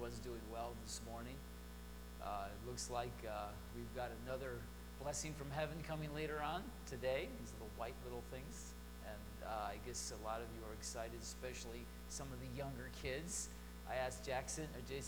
everyone's doing well this morning. It looks like we've got another blessing from heaven coming later on today, these little white little things. And I guess a lot of you are excited, especially some of the younger kids. I asked Jason,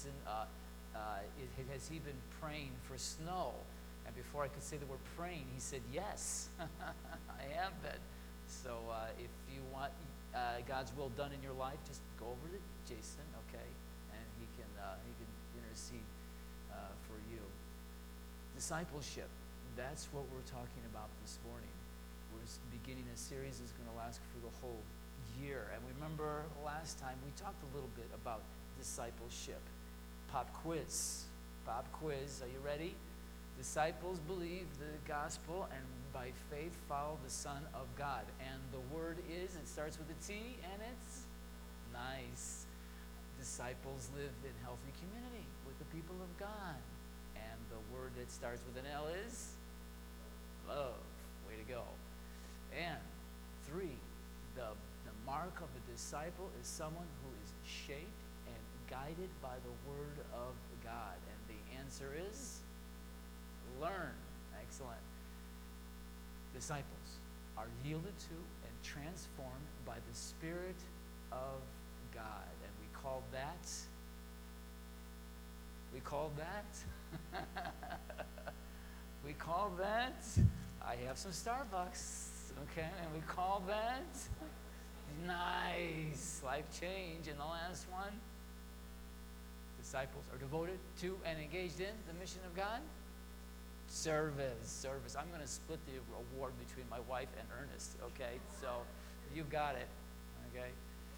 has he been praying for snow? And before I could say the word praying, he said, yes, I have been. So if you want God's will done in your life, just go over to Jason, okay? And he can intercede for you. Discipleship, that's what we're talking about this morning. We're beginning a series that's going to last for the whole year. And remember last time we talked a little bit about discipleship. Pop quiz. Are you ready? Disciples believe the gospel and by faith follow the Son of God. And the word is, it starts with a T and it's nice. Disciples live in healthy community with the people of God. And the word that starts with an L is love. Way to go. And 3, the mark of a disciple is someone who is shaped and guided by the word of God. And the answer is learn. Excellent. Disciples are yielded to and transformed by the Spirit of God. And we call that, I have some Starbucks, okay? And we call that nice life change. And the last one, disciples are devoted to and engaged in the mission of God. Service. I'm going to split the award between my wife and Ernest, okay? So you got it, okay?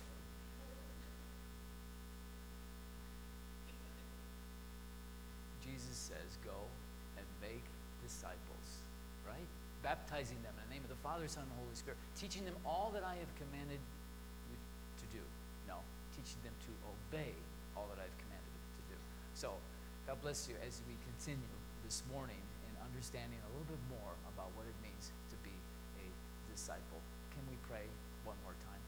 Jesus says, go and make disciples, right? Baptizing them in the name of the Father, Son, and Holy Spirit. Teaching them all that I have commanded you to do. No, teaching them to obey all that I've commanded them to do. So, God bless you as we continue this morning in understanding a little bit more about what it means to be a disciple. Can we pray one more time?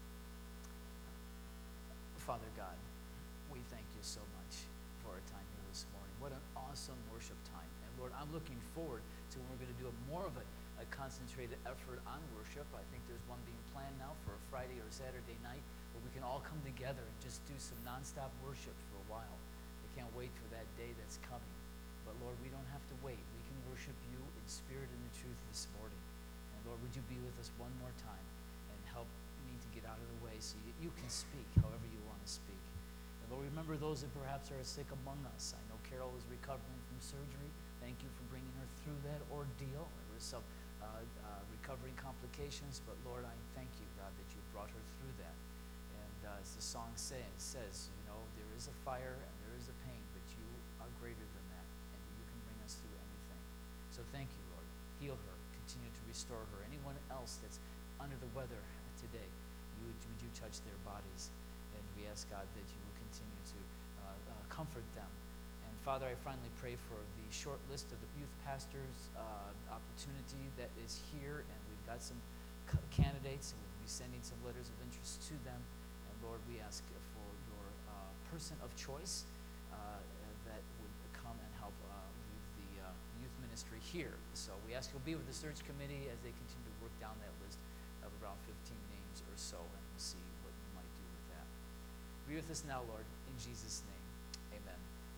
Father God, we thank you so much for our time here this morning. What an awesome worship time. And Lord, I'm looking forward to when we're going to do more of a concentrated effort on worship. I think there's one being planned now for a Friday or Saturday night where we can all come together and just do some nonstop worship for a while. I can't wait for that day that's coming. But Lord, we don't have to wait. We can worship you in spirit and in truth this morning. And Lord, would you be with us one more time and help me to get out of the way so you can speak however you want to speak. And Lord, remember those that perhaps are sick among us. I know Carol is recovering from surgery. Thank you for bringing her through that ordeal. There was some recovering complications, but Lord, I thank you, God, that you brought her through that. And as the song says, you know, there is a fire and there is a pain, but you are greater than that, and you can bring us through anything. So thank you, Lord. Heal her. Continue to restore her. Anyone else that's under the weather today, would you touch their bodies? And we ask, God, that you will continue to comfort them. And Father, I finally pray for the short list of the youth pastors opportunity that is here, and we've got some candidates, and we'll be sending some letters of interest to them. And Lord, we ask for your person of choice that would come and help lead the youth ministry here. So we ask you'll be with the search committee as they continue to work down that list of around 15 names or so, and we'll see what you might do with that. Be with us now, Lord, in Jesus' name. Amen.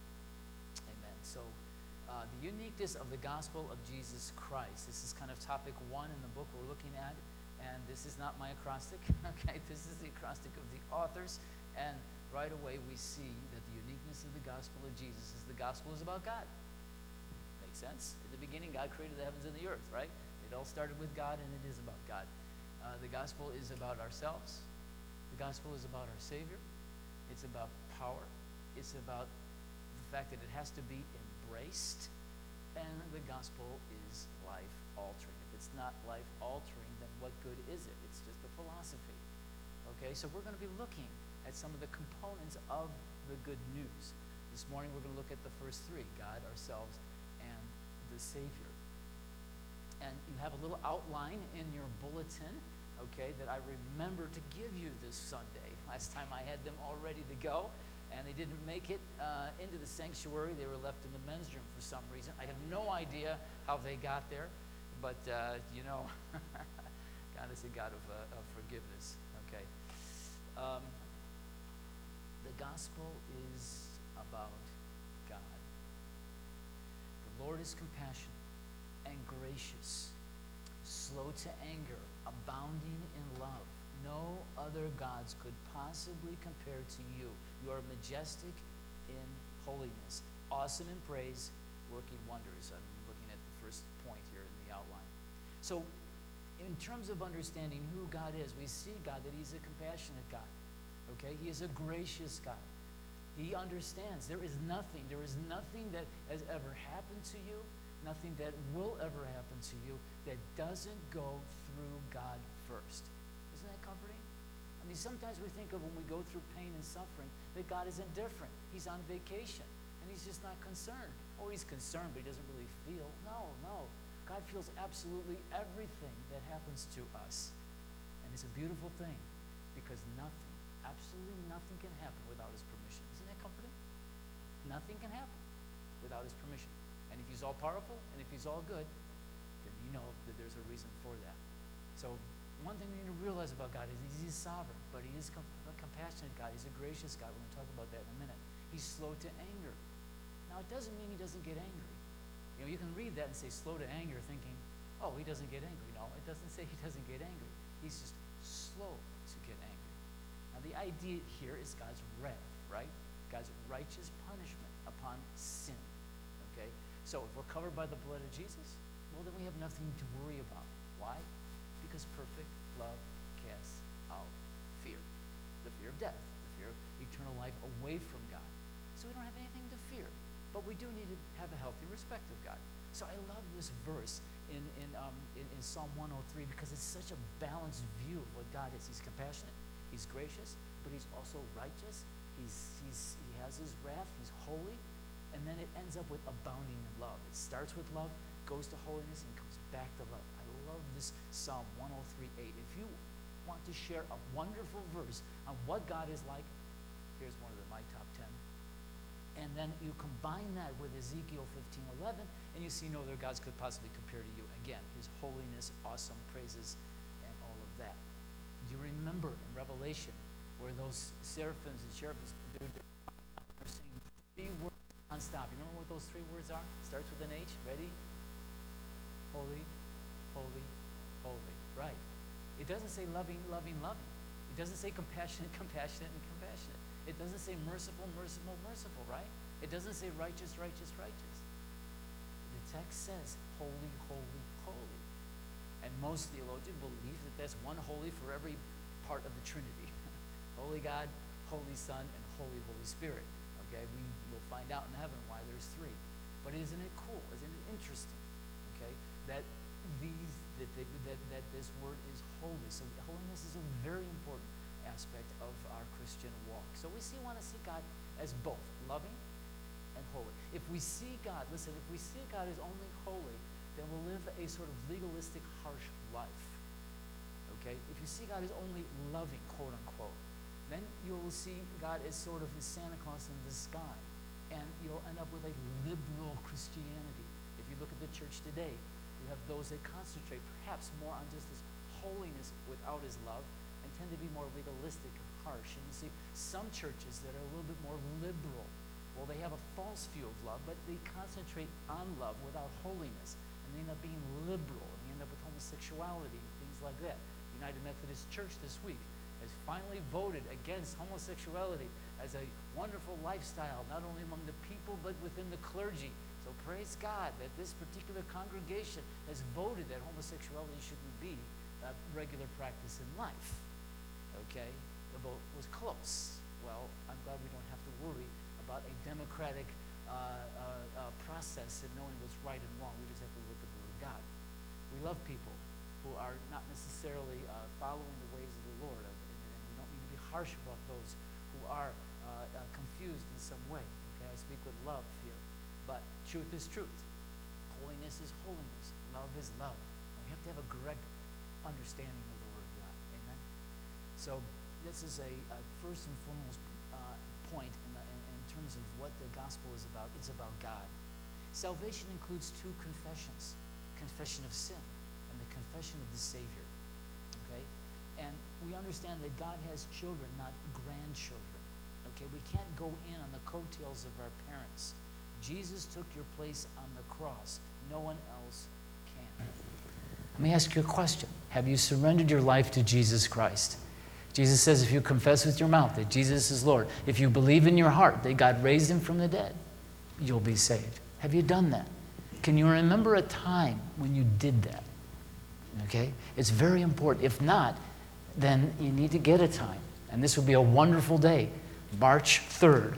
Amen. So the uniqueness of the gospel of Jesus Christ. This is kind of topic 1 in the book we're looking at, and this is not my acrostic, okay? This is the acrostic of the authors, and right away we see that the uniqueness of the gospel of Jesus is the gospel is about God. Makes sense? In the beginning, God created the heavens and the earth, right? It all started with God, and it is about God. The gospel is about ourselves. The gospel is about our Savior. It's about power. It's about the fact that it has to be embraced. And the gospel is life-altering. If it's not life-altering, then what good is it? It's just a philosophy. Okay, so we're going to be looking at some of the components of the good news. This morning we're going to look at the first 3, God, ourselves, and the Savior. And you have a little outline in your bulletin, okay, that I remember to give you this Sunday. Last time I had them all ready to go. and they didn't make it into the sanctuary. They were left in the men's room for some reason. I have no idea how they got there, but God is a God of forgiveness. Okay, the gospel is about God. The Lord is compassionate and gracious, slow to anger, abounding in love. No other gods could possibly compare to you. You are majestic in holiness, awesome in praise, working wonders. I'm looking at the first point here in the outline. So, in terms of understanding who God is, we see God, that he's a compassionate God. Okay? He is a gracious God. He understands. There is nothing that has ever happened to you, nothing that will ever happen to you that doesn't go through God first. Isn't that comforting? I mean, sometimes we think of when we go through pain and suffering that God is indifferent. He's on vacation and he's just not concerned. Oh, he's concerned, but he doesn't really feel. No. God feels absolutely everything that happens to us. And it's a beautiful thing because nothing, absolutely nothing can happen without his permission. Isn't that comforting? Nothing can happen without his permission. And if he's all powerful and if he's all good, then you know that there's a reason for that. So one thing we need to realize about God is he's sovereign, but he is a compassionate God. He's a gracious God. We're going to talk about that in a minute. He's slow to anger. Now, it doesn't mean he doesn't get angry. You know, you can read that and say slow to anger thinking, oh, he doesn't get angry. No, it doesn't say he doesn't get angry. He's just slow to get angry. Now, the idea here is God's wrath, right? God's righteous punishment upon sin, okay? So if we're covered by the blood of Jesus, well, then we have nothing to worry about. Why? Because perfect love casts out fear. The fear of death, the fear of eternal life away from God. So we don't have anything to fear. But we do need to have a healthy respect of God. So I love this verse in Psalm 103 because it's such a balanced view of what God is. He's compassionate, he's gracious, but he's also righteous. He has his wrath, he's holy, and then it ends up with abounding in love. It starts with love, goes to holiness, and comes back to love. I love this Psalm 103:8. If you want to share a wonderful verse on what God is like, here's one of my top 10. And then you combine that with Ezekiel 15:11, and you see no other gods could possibly compare to you. Again, his holiness, awesome praises, and all of that. You remember in Revelation where those seraphims and cherubims are saying 3 words nonstop. You remember what those 3 words are? Starts with an H. Ready? Holy, holy, holy. Right. It doesn't say loving, loving, loving. It doesn't say compassionate, compassionate, and compassionate. It doesn't say merciful, merciful, merciful, right? It doesn't say righteous, righteous, righteous. The text says holy, holy, holy. And most theologians believe that that's one holy for every part of the Trinity. Holy God, Holy Son, and Holy, Holy Spirit. Okay, we will find out in heaven why there's 3. But isn't it cool? Isn't it interesting? Okay, that this word is holy. So holiness is a very important aspect of our Christian walk. So we want to see God as both loving and holy. If we see God, listen, if we see God as only holy, then we'll live a sort of legalistic, harsh life. Okay? If you see God as only loving, quote unquote, then you'll see God as sort of a Santa Claus in the sky. And you'll end up with a liberal Christianity. If you look at the church today, you have those that concentrate perhaps more on just his holiness without his love, and tend to be more legalistic and harsh. And you see some churches that are a little bit more liberal. Well, they have a false view of love, but they concentrate on love without holiness. And they end up being liberal. And they end up with homosexuality and things like that. United Methodist Church this week has finally voted against homosexuality as a wonderful lifestyle, not only among the people, but within the clergy. So praise God that this particular congregation has voted that homosexuality shouldn't be a regular practice in life. Okay, the vote was close. Well, I'm glad we don't have to worry about a democratic process in knowing what's right and wrong. We just have to look at the Word of God. We love people who are not necessarily following the ways of the Lord, and we don't need to be harsh about those who are confused in some way. Okay, I speak with love here, but truth is truth. Holiness is holiness. Love is love. And we have to have a correct understanding of the Word of God. Amen. So this is a first and foremost point in gospel is about. It's about God. Salvation includes two confessions: confession of sin and the confession of the Savior. Okay? And we understand that God has children, not grandchildren. Okay? We can't go in on the coattails of our parents. Jesus took your place on the cross. No one else can. Let me ask you a question. Have you surrendered your life to Jesus Christ? Jesus says if you confess with your mouth that Jesus is Lord, if you believe in your heart that God raised him from the dead, you'll be saved. Have you done that? Can you remember a time when you did that? Okay? It's very important. If not, then you need to get a time. And this would be a wonderful day. March 3rd,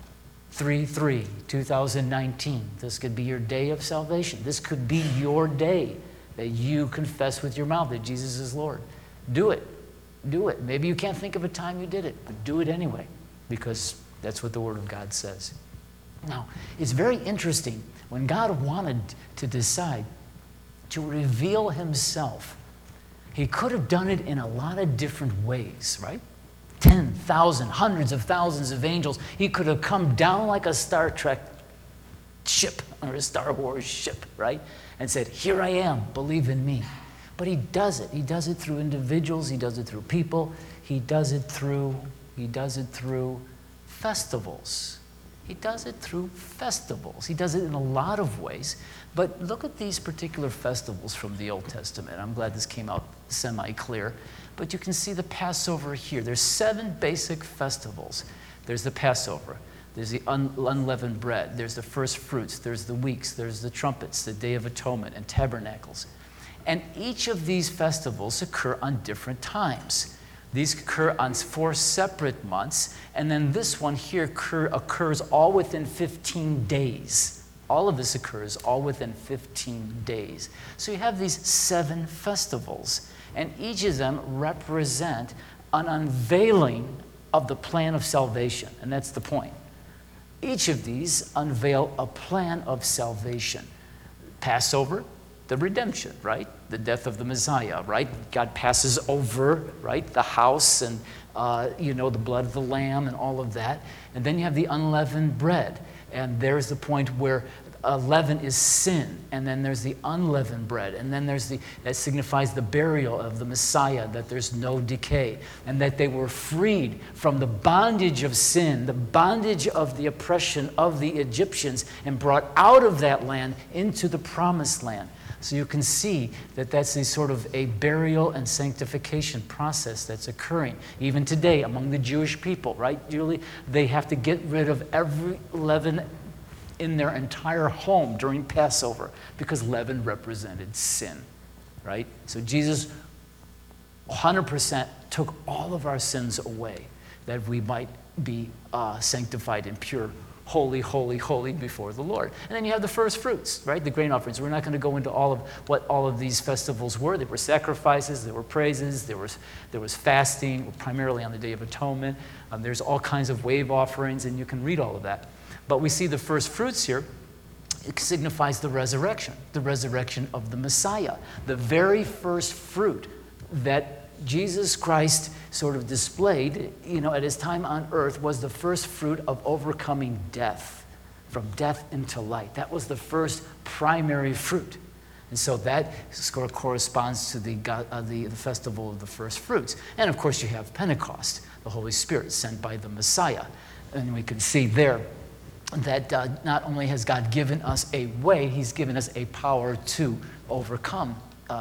3/3/2019. This could be your day of salvation. This could be your day that you confess with your mouth that Jesus is Lord. Do it. Do it. Maybe you can't think of a time you did it, but do it anyway, because that's what the Word of God says. Now, it's very interesting. When God wanted to decide to reveal himself, he could have done it in a lot of different ways, right? 10,000, hundreds of thousands of angels. He could have come down like a Star Trek ship or a Star Wars ship, right? And said, here I am, believe in me. But he does it. He does it through individuals. He does it through people. He does it through festivals. He does it through festivals. He does it in a lot of ways. But look at these particular festivals from the Old Testament. I'm glad this came out semi-clear. But you can see the Passover here. There's 7 basic festivals. There's the Passover. There's the unleavened bread. There's the first fruits. There's the weeks. There's the trumpets, the Day of Atonement, and tabernacles. And each of these festivals occur on different times. These occur on 4 separate months, and then this one here occurs all within 15 days. All of this occurs all within 15 days. So you have these 7 festivals, and each of them represent an unveiling of the plan of salvation, and that's the point. Each of these unveil a plan of salvation. Passover, the redemption, right? The death of the Messiah, right? God passes over, right? The house and, the blood of the lamb and all of that. And then you have the unleavened bread. And there's the point where leaven is sin. And then there's the unleavened bread. And then there's that signifies the burial of the Messiah, that there's no decay. And that they were freed from the bondage of sin, the bondage of the oppression of the Egyptians, and brought out of that land into the promised land. So you can see that that's a sort of a burial and sanctification process that's occurring. Even today among the Jewish people, right? Usually they have to get rid of every leaven in their entire home during Passover because leaven represented sin, right? So Jesus 100% took all of our sins away that we might be sanctified and pure, holy, holy, holy before the Lord. And then you have the first fruits, right? The grain offerings. We're not going to go into all of what all of these festivals were. There were sacrifices, there were praises, there was fasting, primarily on the Day of Atonement. There's all kinds of wave offerings, and you can read all of that. But we see the first fruits here. It signifies the resurrection of the Messiah. The very first fruit that Jesus Christ sort of displayed, at his time on earth was the first fruit of overcoming death, from death into light. That was the first primary fruit. And so that sort of corresponds to the festival of the first fruits. And of course you have Pentecost, the Holy Spirit sent by the Messiah. And we can see there that not only has God given us a way, he's given us a power to overcome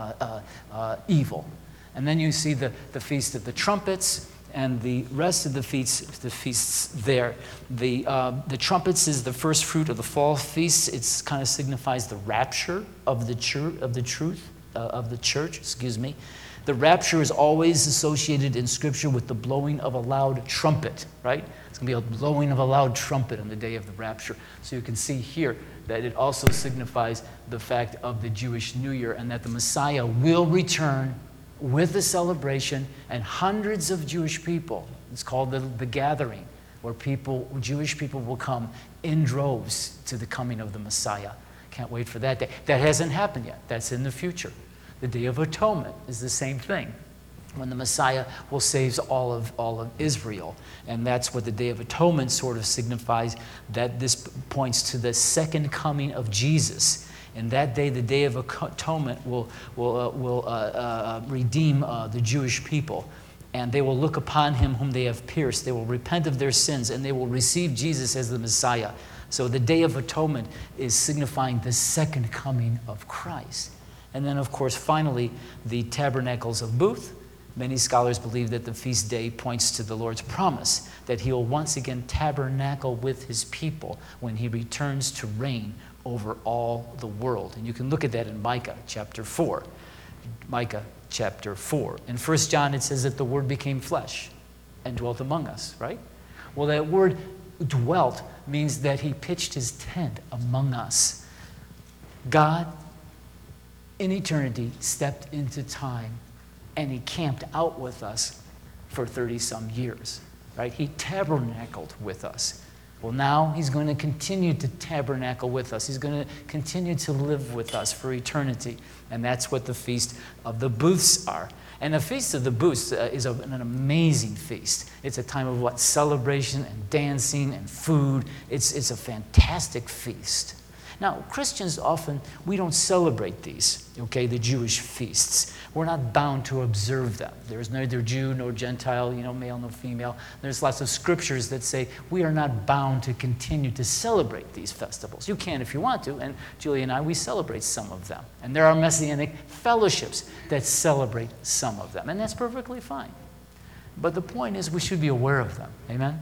evil. And then you see the Feast of the Trumpets and the rest of the feasts there. The trumpets is the first fruit of the fall feast. It kind of signifies the rapture of the church. The rapture is always associated in Scripture with the blowing of a loud trumpet, right? It's going to be a blowing of a loud trumpet on the day of the rapture. So you can see here that it also signifies the fact of the Jewish New Year and that the Messiah will return with the celebration, and hundreds of Jewish people, it's called the gathering, where Jewish people will come in droves to the coming of the Messiah. Can't wait for that day. That hasn't happened yet. That's in the future. The Day of Atonement is the same thing. when the Messiah will save all of Israel. And that's what the Day of Atonement sort of signifies, that this points to the second coming of Jesus. And that day, the Day of Atonement will redeem the Jewish people. And they will look upon him whom they have pierced. They will repent of their sins, and they will receive Jesus as the Messiah. So the Day of Atonement is signifying the second coming of Christ. And then, of course, finally, the Tabernacles of Booth. Many scholars believe that the feast day points to the Lord's promise that he will once again tabernacle with his people when he returns to reign over all the world. And you can look at that in Micah chapter 4. Micah chapter 4. In 1 John, it says that the Word became flesh and dwelt among us, right? Well, that word dwelt means that he pitched his tent among us. God, in eternity, stepped into time, and he camped out with us for 30-some years, right? He tabernacled with us. Well, now he's going to continue to tabernacle with us. He's going to continue to live with us for eternity. And that's what the Feast of the Booths are. And the Feast of the Booths is an amazing feast. It's a time of celebration and dancing and food. It's a fantastic feast. Now, Christians often, we don't celebrate these, okay, the Jewish feasts. We're not bound to observe them. There's neither Jew nor Gentile, male nor female. There's lots of scriptures that say we are not bound to continue to celebrate these festivals. You can if you want to, and Julie and I, we celebrate some of them. And there are Messianic fellowships that celebrate some of them, and that's perfectly fine. But the point is we should be aware of them. Amen?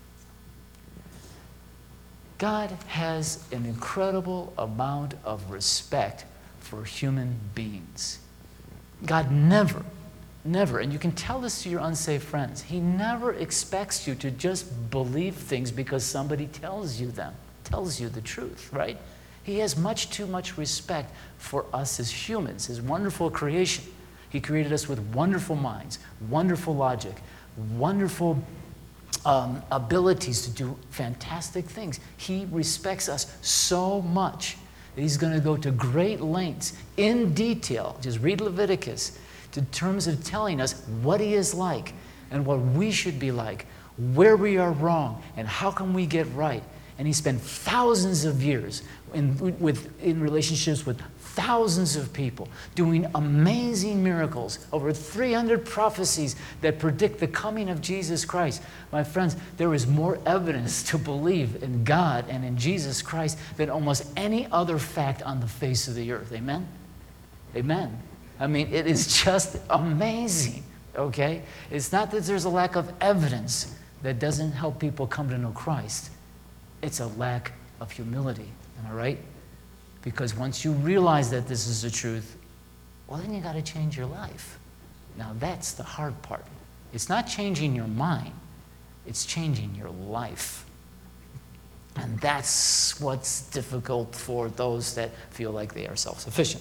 God has an incredible amount of respect for human beings. God never, and you can tell this to your unsaved friends, he never expects you to just believe things because somebody tells you the truth, right? He has much too much respect for us as humans, his wonderful creation. He created us with wonderful minds, wonderful logic, wonderful abilities to do fantastic things. He respects us so much that he's going to go to great lengths in detail, just read Leviticus, to terms of telling us what he is like and what we should be like, where we are wrong, and how can we get right. And he spent thousands of years in relationships with thousands of people, doing amazing miracles, over 300 prophecies that predict the coming of Jesus Christ. My friends, there is more evidence to believe in God and in Jesus Christ than almost any other fact on the face of the earth. Amen? Amen. I mean, it is just amazing, okay? It's not that there's a lack of evidence that doesn't help people come to know Christ. It's a lack of humility, am I right? Because once you realize that this is the truth, well, then you got to change your life. Now, that's the hard part. It's not changing your mind. It's changing your life. And that's what's difficult for those that feel like they are self-sufficient.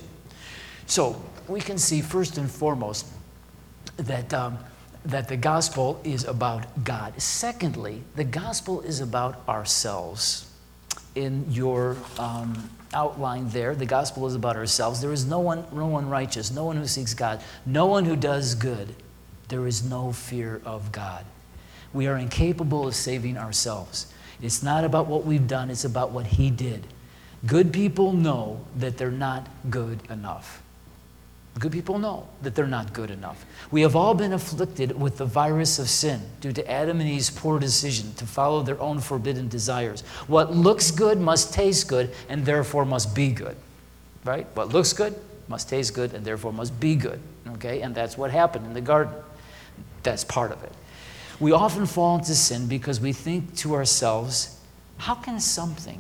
So we can see first and foremost that the gospel is about God. Secondly, the gospel is about ourselves. In your outline there, the gospel is about ourselves. There is no one righteous, no one who seeks God, no one who does good. There is no fear of God. We are incapable of saving ourselves. It's not about what we've done, it's about what he did. Good people know that they're not good enough. Good people know that they're not good enough. We have all been afflicted with the virus of sin due to Adam and Eve's poor decision to follow their own forbidden desires. What looks good must taste good and therefore must be good, right? What looks good must taste good and therefore must be good, okay? And that's what happened in the garden. That's part of it. We often fall into sin because we think to ourselves, how can something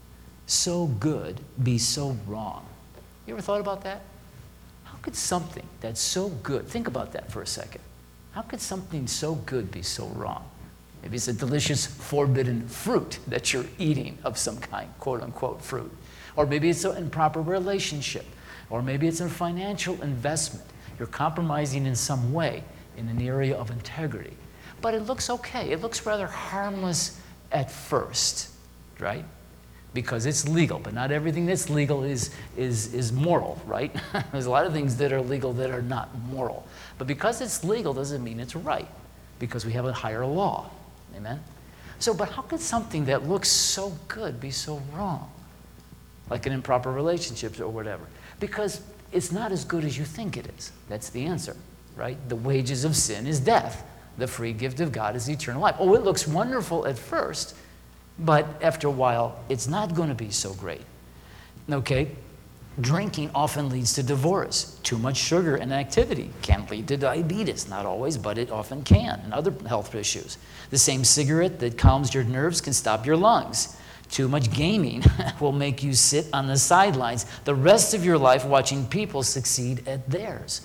so good be so wrong? You ever thought about that? How could something that's so good, think about that for a second. How could something so good be so wrong? Maybe it's a delicious forbidden fruit that you're eating of some kind, quote unquote fruit. Or maybe it's an improper relationship. Or maybe it's a financial investment. You're compromising in some way in an area of integrity. But it looks okay. It looks rather harmless at first, right? because it's legal, but not everything that's legal is moral, right? There's a lot of things that are legal that are not moral. But because it's legal doesn't mean it's right, because we have a higher law. Amen? So, but how could something that looks so good be so wrong? Like an improper relationship or whatever. Because it's not as good as you think it is. That's the answer, right? The wages of sin is death. The free gift of God is eternal life. Oh, it looks wonderful at first, but after a while, it's not going to be so great. Okay? Drinking often leads to divorce. Too much sugar and activity can lead to diabetes. Not always, but it often can, and other health issues. The same cigarette that calms your nerves can stop your lungs. Too much gaming will make you sit on the sidelines the rest of your life watching people succeed at theirs.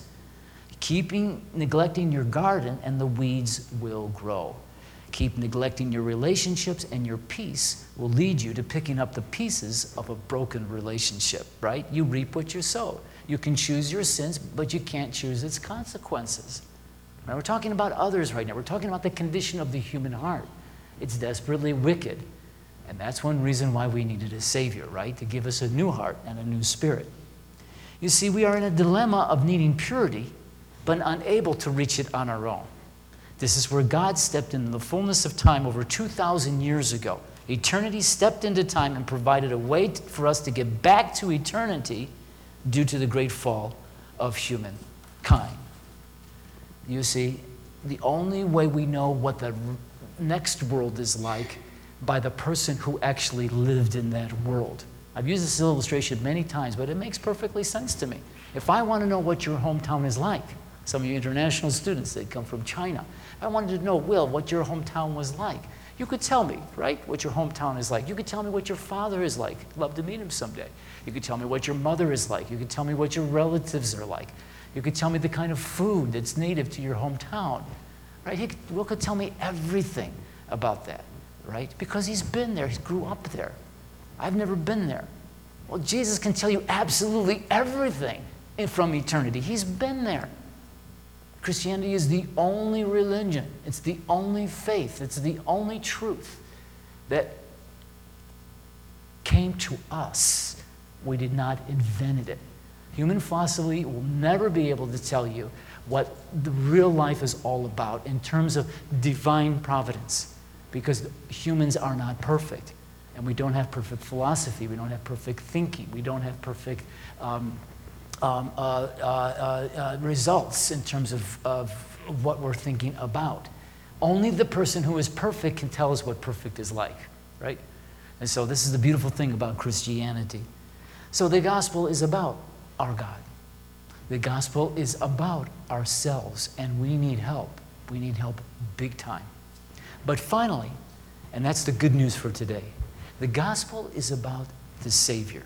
Neglecting your garden, and the weeds will grow. Keep neglecting your relationships, and your peace will lead you to picking up the pieces of a broken relationship, right? You reap what you sow. You can choose your sins, but you can't choose its consequences. Now, we're talking about others right now. We're talking about the condition of the human heart. It's desperately wicked. And that's one reason why we needed a Savior, right? To give us a new heart and a new spirit. You see, we are in a dilemma of needing purity, but unable to reach it on our own. This is where God stepped in the fullness of time over 2,000 years ago. Eternity stepped into time and provided a way for us to get back to eternity due to the great fall of humankind. You see, the only way we know what the next world is like by the person who actually lived in that world. I've used this illustration many times, but it makes perfectly sense to me. If I want to know what your hometown is like, some of you international students that come from China, I wanted to know, Will, what your hometown was like. You could tell me, right, what your hometown is like. You could tell me what your father is like. Love to meet him someday. You could tell me what your mother is like. You could tell me what your relatives are like. You could tell me the kind of food that's native to your hometown, right? Will could tell me everything about that, right? Because he's been there. He grew up there. I've never been there. Well, Jesus can tell you absolutely everything from eternity. He's been there. Christianity is the only religion. It's the only faith. It's the only truth that came to us. We did not invent it. Human philosophy will never be able to tell you what the real life is all about in terms of divine providence, because humans are not perfect, and we don't have perfect philosophy. We don't have perfect thinking. We don't have perfect results in terms of what we're thinking about. Only the person who is perfect can tell us what perfect is like, right? And so this is the beautiful thing about Christianity. So the gospel is about our God. The gospel is about ourselves, and we need help. We need help big time. But finally, and that's the good news for today, the gospel is about the Savior.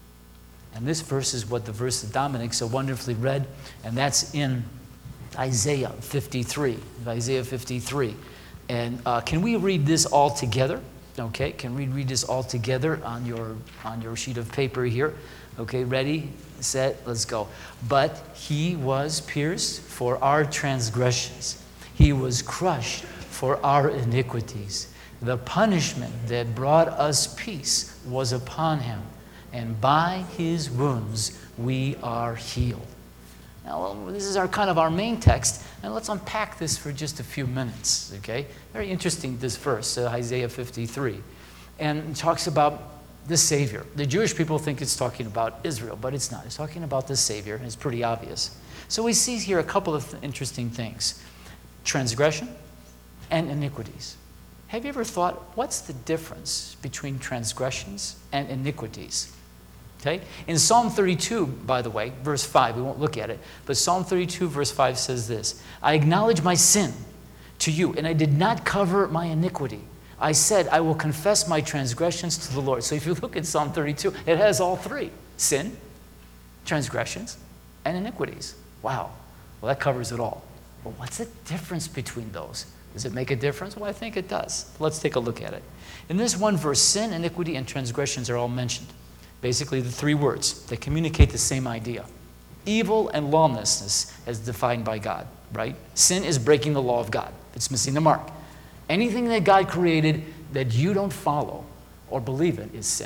And this verse is what the verse that Dominic so wonderfully read, and that's in Isaiah 53. Isaiah 53. And can we read this all together? Okay, can we read this all together on your sheet of paper here? Okay, ready, set, let's go. But he was pierced for our transgressions. He was crushed for our iniquities. The punishment that brought us peace was upon him, and by his wounds we are healed. Now, this is our main text, and let's unpack this for just a few minutes, okay? Very interesting, this verse, Isaiah 53. And it talks about the Savior. The Jewish people think it's talking about Israel, but it's not. It's talking about the Savior, and it's pretty obvious. So we see here a couple of interesting things. Transgression and iniquities. Have you ever thought, what's the difference between transgressions and iniquities? Okay? In Psalm 32, by the way, verse 5, we won't look at it, but Psalm 32, verse 5 says this: I acknowledge my sin to you, and I did not cover my iniquity. I said, I will confess my transgressions to the Lord. So if you look at Psalm 32, it has all three: sin, transgressions, and iniquities. Wow. Well, that covers it all. Well, what's the difference between those? Does it make a difference? Well, I think it does. Let's take a look at it. In this one verse, sin, iniquity, and transgressions are all mentioned. Basically, the three words that communicate the same idea. Evil and lawlessness as defined by God, right? Sin is breaking the law of God. It's missing the mark. Anything that God created that you don't follow or believe in is sin.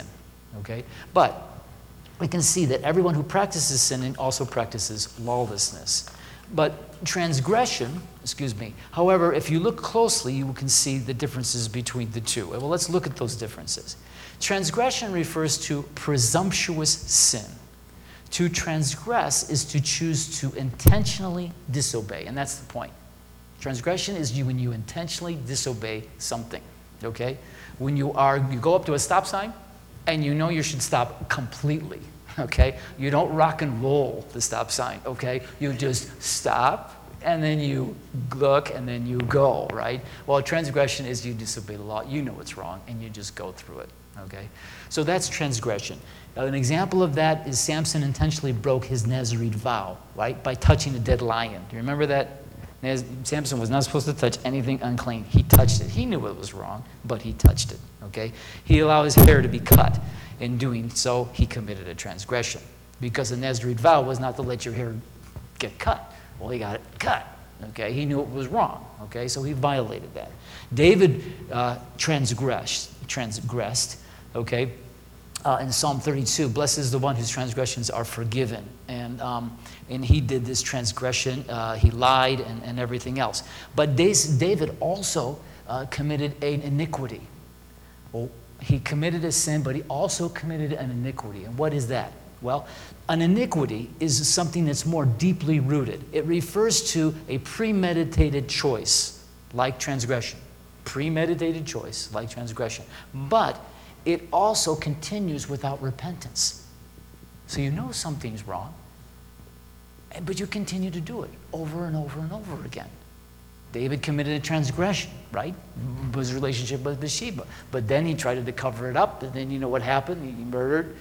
okay? But we can see that everyone who practices sinning also practices lawlessness. But transgression, however, if you look closely, you can see the differences between the two. Well, let's look at those differences. Transgression refers to presumptuous sin. To transgress is to choose to intentionally disobey, and that's the point. Transgression is when you intentionally disobey something, okay? When you go up to a stop sign, and you know you should stop completely, okay? You don't rock and roll the stop sign, okay? You just stop, and then you look, and then you go, right? Well, transgression is you disobey the law. You know it's wrong, and you just go through it, okay? So that's transgression. Now, an example of that is Samson intentionally broke his Nazarite vow, right? By touching a dead lion. Do you remember that? Samson was not supposed to touch anything unclean. He touched it. He knew it was wrong, but he touched it, okay? He allowed his hair to be cut. In doing so, he committed a transgression because the Nazarite vow was not to let your hair get cut. Well, he got it cut, okay? He knew it was wrong, okay? So he violated that. David transgressed, okay? In Psalm 32, blessed is the one whose transgressions are forgiven. And he did this transgression. He lied and everything else. But David also committed an iniquity. Well, he committed a sin, but he also committed an iniquity. And what is that? Well, an iniquity is something that's more deeply rooted. It refers to a premeditated choice, like transgression. Premeditated choice, like transgression. But it also continues without repentance. So you know something's wrong, but you continue to do it over and over and over again. David committed a transgression, right? His relationship with Bathsheba. But then he tried to cover it up, and then you know what happened? He murdered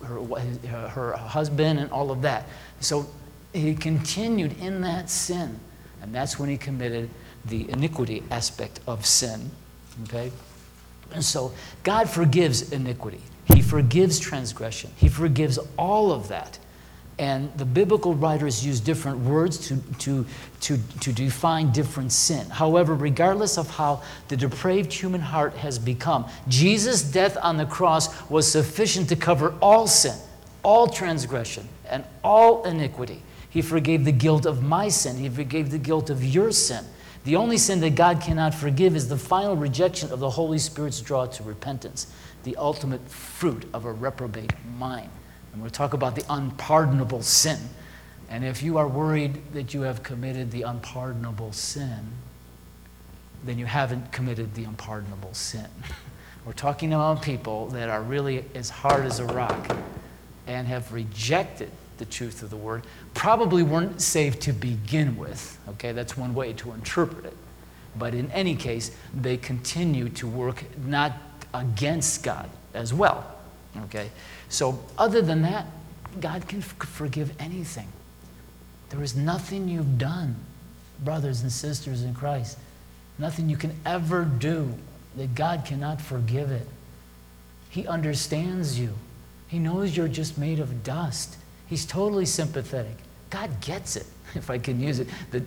her husband and all of that. So he continued in that sin, and that's when he committed the iniquity aspect of sin, okay? And so God forgives iniquity. He forgives transgression. He forgives all of that. And the biblical writers use different words to define different sin. However, regardless of how the depraved human heart has become, Jesus' death on the cross was sufficient to cover all sin, all transgression, and all iniquity. He forgave the guilt of my sin. He forgave the guilt of your sin. The only sin that God cannot forgive is the final rejection of the Holy Spirit's draw to repentance, the ultimate fruit of a reprobate mind. And we'll talk about the unpardonable sin. And if you are worried that you have committed the unpardonable sin, then you haven't committed the unpardonable sin. We're talking about people that are really as hard as a rock and have rejected the truth of the word, probably weren't saved to begin with. Okay, that's one way to interpret it. But in any case, they continue to work not against God as well. Okay, so other than that, God can forgive anything. There is nothing you've done, brothers and sisters in Christ, nothing you can ever do that God cannot forgive it. He understands you. He knows you're just made of dust. He's totally sympathetic. God gets it, if I can use it,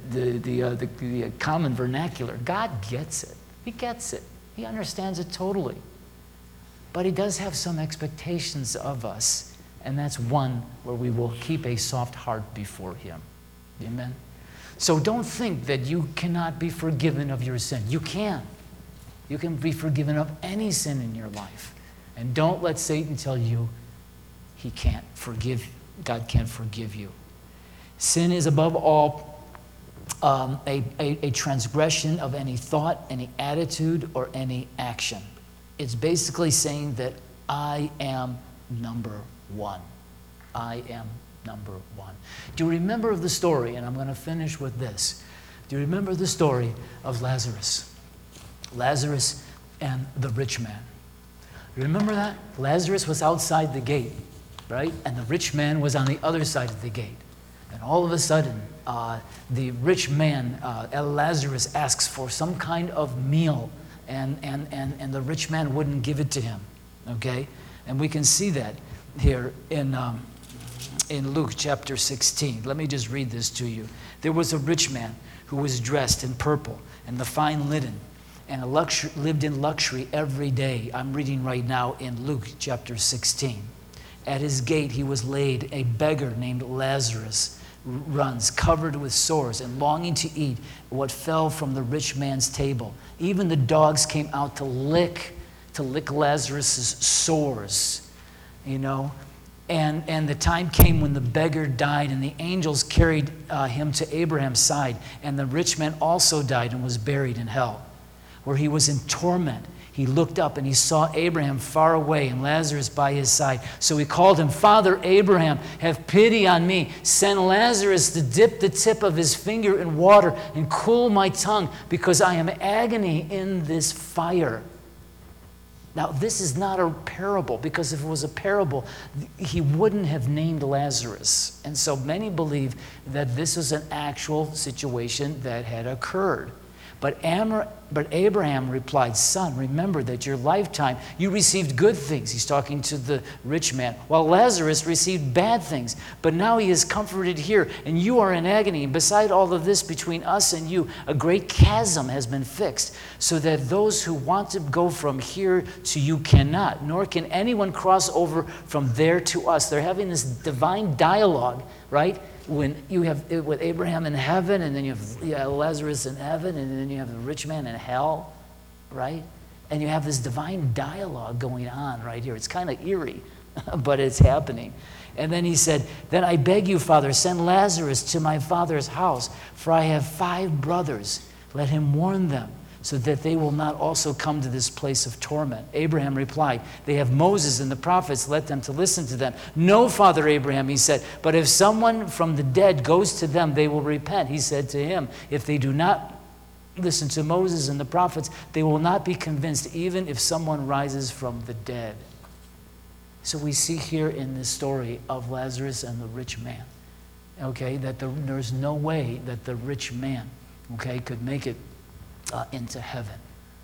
the common vernacular. God gets it. He gets it. He understands it totally. But he does have some expectations of us, and that's one where we will keep a soft heart before him. Amen? So don't think that you cannot be forgiven of your sin. You can. You can be forgiven of any sin in your life. And don't let Satan tell you he can't forgive you. God can't forgive you. Sin is above all a transgression of any thought, any attitude, or any action. It's basically saying that I am number one. I am number one. Do you remember the story? And I'm going to finish with this. Do you remember the story of Lazarus? Lazarus and the rich man. Remember that? Lazarus was outside the gate, right? And the rich man was on the other side of the gate. And all of a sudden, the rich man, Lazarus, asks for some kind of meal, and the rich man wouldn't give it to him, okay? And we can see that here in Luke chapter 16. Let me just read this to you. There was a rich man who was dressed in purple and the fine linen, and lived in luxury every day. I'm reading right now in Luke chapter 16. At his gate he was laid, a beggar named Lazarus runs, covered with sores and longing to eat what fell from the rich man's table. Even the dogs came out to lick Lazarus' sores, you know. And the time came when the beggar died, and the angels carried him to Abraham's side. And the rich man also died and was buried in hell, where he was in torment. He looked up and he saw Abraham far away and Lazarus by his side. So he called him, Father Abraham, have pity on me. Send Lazarus to dip the tip of his finger in water and cool my tongue, because I am agony in this fire. Now, this is not a parable, because if it was a parable, he wouldn't have named Lazarus. And so many believe that this was an actual situation that had occurred. But Abraham replied, Son, remember that your lifetime you received good things. He's talking to the rich man, while Lazarus received bad things. But now he is comforted here, and you are in agony. And beside all of this, between us and you, a great chasm has been fixed, so that those who want to go from here to you cannot, nor can anyone cross over from there to us. They're having this divine dialogue, right? When you have it with Abraham in heaven, and then you have Lazarus in heaven, and then you have the rich man in hell, right? And you have this divine dialogue going on right here. It's kind of eerie, but it's happening. And then he said, then I beg you, Father, send Lazarus to my father's house, for I have 5 brothers. Let him warn them, so that they will not also come to this place of torment. Abraham replied, they have Moses and the prophets, let them to listen to them. No, Father Abraham, he said, but if someone from the dead goes to them, they will repent. He said to him, if they do not listen to Moses and the prophets, they will not be convinced, even if someone rises from the dead. So we see here in this story of Lazarus and the rich man, okay, that there's no way that the rich man, okay, could make it into heaven.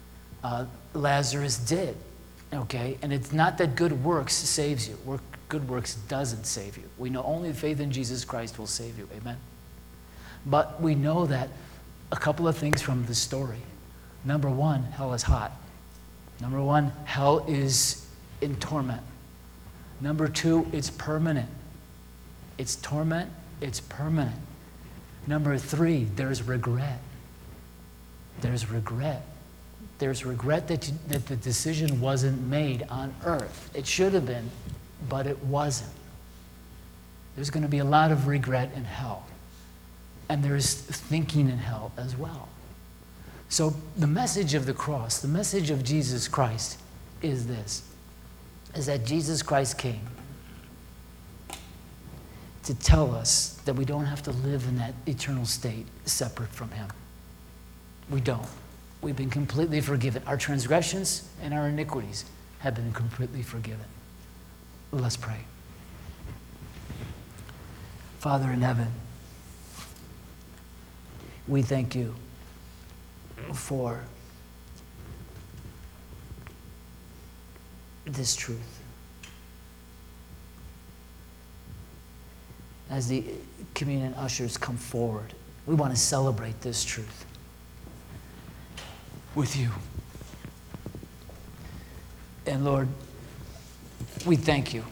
Lazarus did, okay? And it's not that good works saves you. Good works doesn't save you. We know only faith in Jesus Christ will save you, amen? But we know that a couple of things from the story. Number one, hell is hot. Number one, hell is in torment. Number two, it's permanent. It's torment, it's permanent. Number three, there's regret. There's regret. There's regret that the decision wasn't made on earth. It should have been, but it wasn't. There's going to be a lot of regret in hell. And there's thinking in hell as well. So the message of the cross, the message of Jesus Christ is this, is that Jesus Christ came to tell us that we don't have to live in that eternal state separate from him. We don't. We've been completely forgiven. Our transgressions and our iniquities have been completely forgiven. Let's pray. Father in heaven, we thank you for this truth. As the communion ushers come forward, we want to celebrate this truth with you. And Lord, we thank you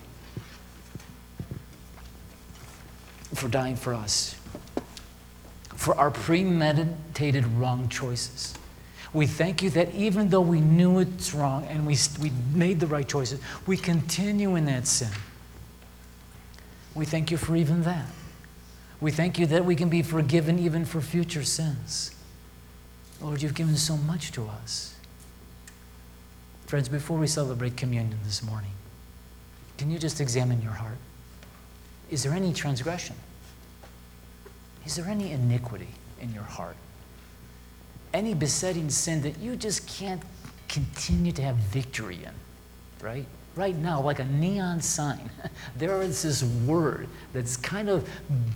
for dying for us, for our premeditated wrong choices. We thank you that even though we knew it's wrong and we made the right choices, we continue in that sin. We thank you for even that. We thank you that we can be forgiven even for future sins. Lord, you've given so much to us. Friends, before we celebrate communion this morning, can you just examine your heart? Is there any transgression? Is there any iniquity in your heart? Any besetting sin that you just can't continue to have victory in, right? Right now, like a neon sign, there is this word that's kind of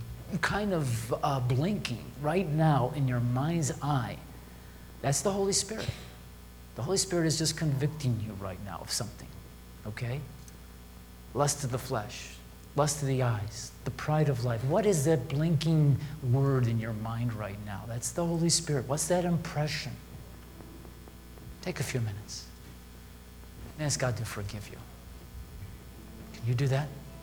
blinking right now in your mind's eye. That's the Holy Spirit. The Holy Spirit is just convicting you right now of something, okay? Lust of the flesh, lust of the eyes, the pride of life. What is that blinking word in your mind right now? That's the Holy Spirit. What's that impression? Take a few minutes and ask God to forgive you. Can you do that?